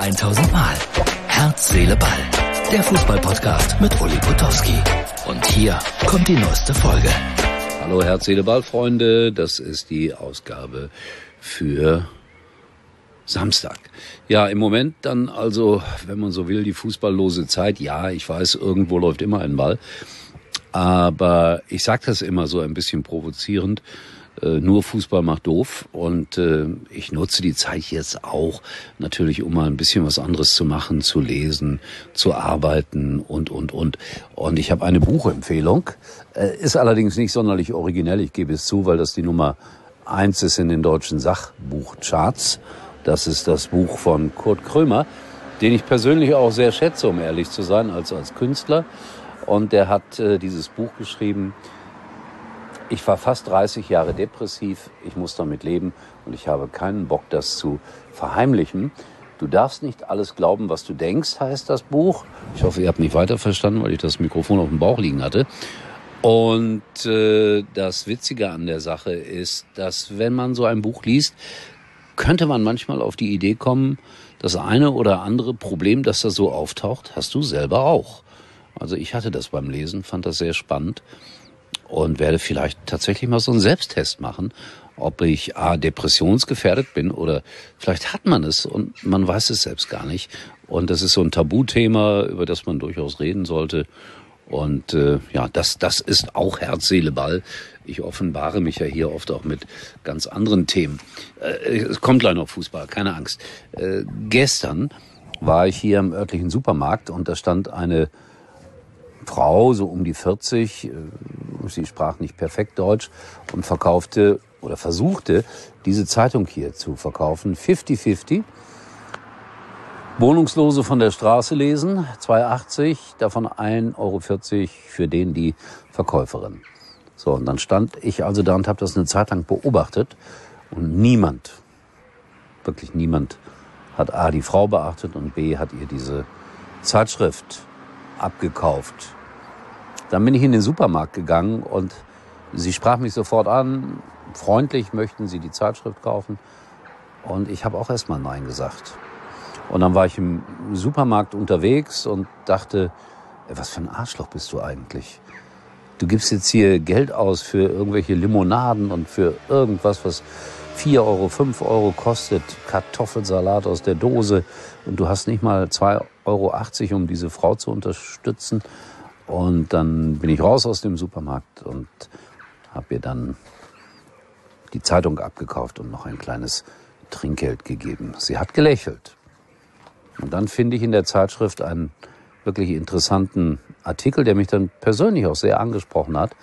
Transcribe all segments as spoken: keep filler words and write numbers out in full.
tausend Mal. Herz, Seele, Ball. Der Fußball-Podcast mit Uli Potowski. Und hier kommt die neueste Folge. Hallo Herz, Seele, Ball, Freunde. Das ist die Ausgabe für Samstag. Ja, im Moment dann also, wenn man so will, die fußballlose Zeit. Ja, ich weiß, irgendwo läuft immer ein Ball. Aber ich sage das immer so ein bisschen provozierend. Äh, nur Fußball macht doof. Und äh, ich nutze die Zeit jetzt auch natürlich, um mal ein bisschen was anderes zu machen, zu lesen, zu arbeiten und, und, und. Und ich habe eine Buchempfehlung. Äh, ist allerdings nicht sonderlich originell, ich gebe es zu, weil das die Nummer eins ist in den deutschen Sachbuchcharts. Das ist das Buch von Kurt Krömer, den ich persönlich auch sehr schätze, um ehrlich zu sein, als als Künstler. Und der hat äh, dieses Buch geschrieben. Ich war fast dreißig Jahre depressiv, ich muss damit leben und ich habe keinen Bock, das zu verheimlichen. Du darfst nicht alles glauben, was du denkst, heißt das Buch. Ich hoffe, ihr habt mich weiter verstanden, weil ich das Mikrofon auf dem Bauch liegen hatte. Und äh, das Witzige an der Sache ist, dass wenn man so ein Buch liest, könnte man manchmal auf die Idee kommen, das eine oder andere Problem, das da so auftaucht, hast du selber auch. Also ich hatte das beim Lesen, fand das sehr spannend und werde vielleicht tatsächlich mal so einen Selbsttest machen, ob ich a. depressionsgefährdet bin oder vielleicht hat man es und man weiß es selbst gar nicht. Und das ist so ein Tabuthema, über das man durchaus reden sollte. Und äh, ja, das das ist auch Herz, Seele, Ball. Ich offenbare mich ja hier oft auch mit ganz anderen Themen. Äh, es kommt gleich noch Fußball, keine Angst. Äh, gestern war ich hier im örtlichen Supermarkt und da stand eine Frau, so um die vierzig, äh, sie sprach nicht perfekt Deutsch und verkaufte oder versuchte, diese Zeitung hier zu verkaufen. fünfzig fünfzig. Wohnungslose von der Straße lesen, zwei Euro achtzig, davon ein Euro vierzig für den, die Verkäuferin. So, und dann stand ich also da und habe das eine Zeit lang beobachtet und niemand, wirklich niemand, hat A, die Frau beachtet und B, hat ihr diese Zeitschrift abgekauft. Dann bin ich in den Supermarkt gegangen und sie sprach mich sofort an, freundlich, möchten Sie die Zeitschrift kaufen? Und ich habe auch erstmal Nein gesagt. Und dann war ich im Supermarkt unterwegs und dachte, was für ein Arschloch bist du eigentlich? Du gibst jetzt hier Geld aus für irgendwelche Limonaden und für irgendwas, was vier Euro, fünf Euro kostet, Kartoffelsalat aus der Dose und du hast nicht mal zwei Euro achtzig, um diese Frau zu unterstützen. Und dann bin ich raus aus dem Supermarkt und habe ihr dann die Zeitung abgekauft und noch ein kleines Trinkgeld gegeben. Sie hat gelächelt. Und dann finde ich in der Zeitschrift einen wirklich interessanten Artikel, der mich dann persönlich auch sehr angesprochen hat.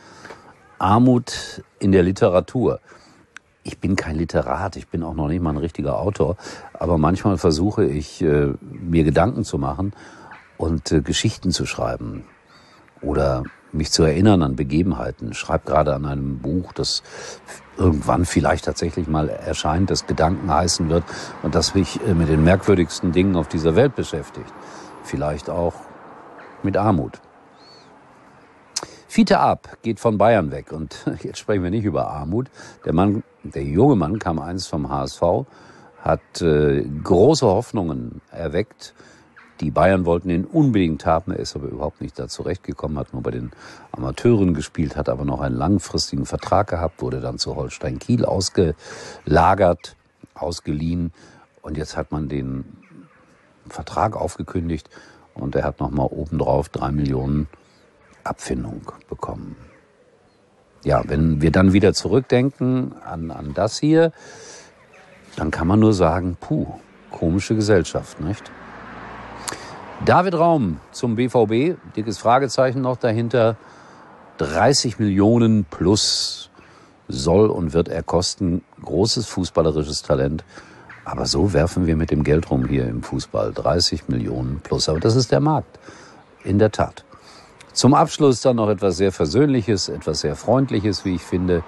Armut in der Literatur. Ich bin kein Literat, ich bin auch noch nicht mal ein richtiger Autor, aber manchmal versuche ich, äh, mir Gedanken zu machen und äh, Geschichten zu schreiben oder mich zu erinnern an Begebenheiten. Ich schreibe gerade an einem Buch, das irgendwann vielleicht tatsächlich mal erscheint, das Gedanken heißen wird und das mich mit den merkwürdigsten Dingen auf dieser Welt beschäftigt. Vielleicht auch mit Armut. Fiete Ab geht von Bayern weg und jetzt sprechen wir nicht über Armut. Der Mann, der junge Mann kam einst vom H S V, hat äh, große Hoffnungen erweckt. Die Bayern wollten ihn unbedingt haben, er ist aber überhaupt nicht da zurechtgekommen, hat nur bei den Amateuren gespielt, hat aber noch einen langfristigen Vertrag gehabt, wurde dann zu Holstein Kiel ausgelagert, ausgeliehen und jetzt hat man den Vertrag aufgekündigt und er hat nochmal obendrauf drei Millionen Abfindung bekommen. Ja, wenn wir dann wieder zurückdenken an, an das hier, dann kann man nur sagen, puh, komische Gesellschaft, nicht? David Raum zum B V B, dickes Fragezeichen noch dahinter, dreißig Millionen plus soll und wird er kosten, großes fußballerisches Talent, aber so werfen wir mit dem Geld rum hier im Fußball, dreißig Millionen plus, aber das ist der Markt, in der Tat. Zum Abschluss dann noch etwas sehr Versöhnliches, etwas sehr Freundliches, wie ich finde,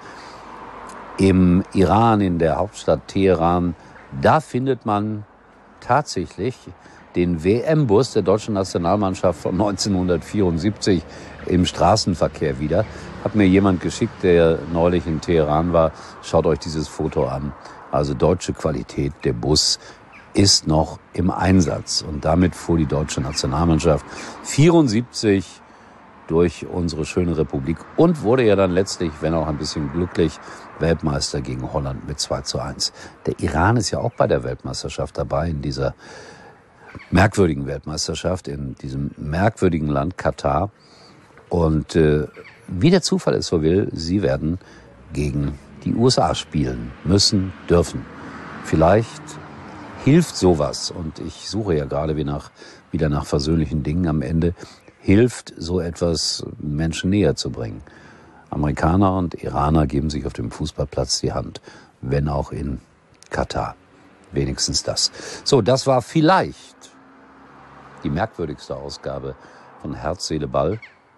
im Iran, in der Hauptstadt Teheran, da findet man tatsächlich den W M-Bus der deutschen Nationalmannschaft von neunzehnhundertvierundsiebzig im Straßenverkehr wieder. Hat mir jemand geschickt, der neulich in Teheran war. Schaut euch dieses Foto an. Also deutsche Qualität, der Bus ist noch im Einsatz. Und damit fuhr die deutsche Nationalmannschaft vierundsiebzig durch unsere schöne Republik und wurde ja dann letztlich, wenn auch ein bisschen glücklich, Weltmeister gegen Holland mit zwei zu eins. Der Iran ist ja auch bei der Weltmeisterschaft dabei, in dieser merkwürdigen Weltmeisterschaft, in diesem merkwürdigen Land Katar. Und äh, wie der Zufall es so will, sie werden gegen die U S A spielen müssen, dürfen. Vielleicht hilft sowas, und ich suche ja gerade wie nach, wieder nach versöhnlichen Dingen am Ende, hilft so etwas, Menschen näher zu bringen. Amerikaner und Iraner geben sich auf dem Fußballplatz die Hand, wenn auch in Katar. Wenigstens das. So, das war vielleicht die merkwürdigste Ausgabe von Herz, Seele, Ball.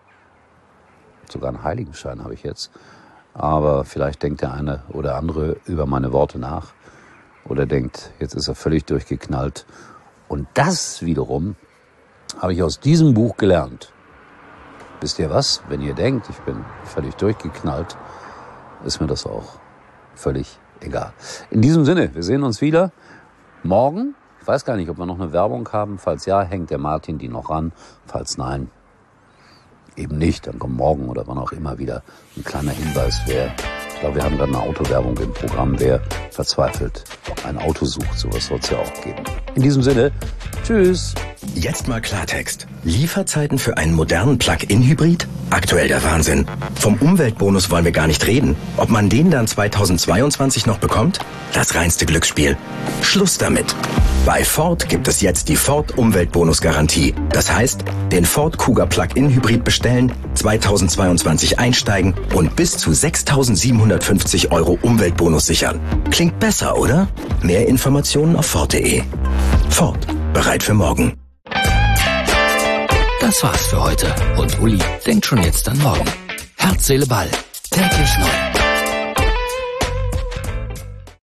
Sogar einen Heiligenschein habe ich jetzt. Aber vielleicht denkt der eine oder andere über meine Worte nach oder denkt, jetzt ist er völlig durchgeknallt. Und das wiederum habe ich aus diesem Buch gelernt. Wisst ihr was? Wenn ihr denkt, ich bin völlig durchgeknallt, ist mir das auch völlig egal. In diesem Sinne, wir sehen uns wieder morgen. Ich weiß gar nicht, ob wir noch eine Werbung haben. Falls ja, hängt der Martin die noch ran. Falls nein, eben nicht. Dann kommt morgen oder wann auch immer wieder ein kleiner Hinweis, wer, ich glaube, wir haben gerade eine Autowerbung im Programm, wer verzweifelt ein Auto sucht. Sowas soll es ja auch geben. In diesem Sinne, tschüss. Jetzt mal Klartext. Lieferzeiten für einen modernen Plug-in-Hybrid? Aktuell der Wahnsinn. Vom Umweltbonus wollen wir gar nicht reden. Ob man den dann zweitausendzweiundzwanzig noch bekommt? Das reinste Glücksspiel. Schluss damit. Bei Ford gibt es jetzt die Ford Umweltbonus-Garantie. Das heißt, den Ford Kuga Plug-in-Hybrid bestellen, zweitausendzweiundzwanzig einsteigen und bis zu sechstausendsiebenhundertfünfzig Euro Umweltbonus sichern. Klingt besser, oder? Mehr Informationen auf Ford punkt de. Ford. Bereit für morgen. Das war's für heute. Und Uli denkt schon jetzt an morgen. Herz, Seele, Ball. Täglich neu.